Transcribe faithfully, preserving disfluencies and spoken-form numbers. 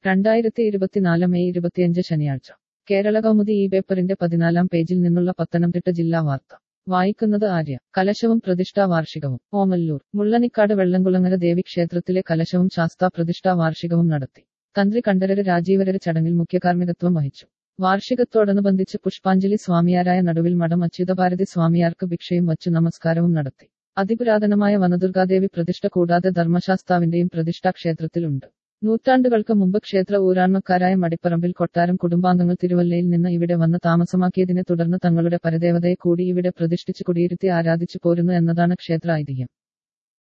രണ്ടായിരത്തി ഇരുപത്തിനാല് മെയ് ഇരുപത്തിയഞ്ച് ശനിയാഴ്ച കേരള കൗമുദി ഈ പേപ്പറിന്റെ പതിനാലാം പേജിൽ നിന്നുള്ള പത്തനംതിട്ട ജില്ലാ വാർത്ത വായിക്കുന്നത് ആര്യ. കലശവും പ്രതിഷ്ഠാ വാർഷികവും ഓമല്ലൂർ. മുള്ളനിക്കാട് വെള്ളംകുളങ്ങര ദേവീക്ഷേത്രത്തിലെ കലശവും ശാസ്താ പ്രതിഷ്ഠാ വാർഷികവും നടത്തി. തന്ത്രി കണ്ഠരര് രാജീവരര് ചടങ്ങിൽ മുഖ്യകാർമ്മികത്വം വഹിച്ചു. വാർഷികത്തോടനുബന്ധിച്ച് പുഷ്പാഞ്ജലി സ്വാമിയാരായ നടുവിൽ മഠം അച്യുതഭാരതി സ്വാമിയാർക്ക് ഭിക്ഷയും വച്ചു നമസ്കാരവും നടത്തി. അതിപുരാതനമായ വനദുർഗാദേവി പ്രതിഷ്ഠ കൂടാതെ ധർമ്മശാസ്താവിന്റെയും പ്രതിഷ്ഠ ക്ഷേത്രത്തിലുണ്ട്. നൂറ്റാണ്ടുകൾക്ക് മുമ്പ് ക്ഷേത്ര ഊരാൺമക്കാരായ മടിപ്പറമ്പിൽ കൊട്ടാരം കുടുംബാംഗങ്ങൾ തിരുവല്ലയിൽ നിന്ന് ഇവിടെ വന്ന് താമസമാക്കിയതിനെ തുടർന്ന് തങ്ങളുടെ പരദേവതയെ കൂടി ഇവിടെ പ്രതിഷ്ഠിച്ച് കുടിയിരുത്തി ആരാധിച്ചു പോരുന്നു എന്നതാണ് ക്ഷേത്ര ഐതിഹ്യം.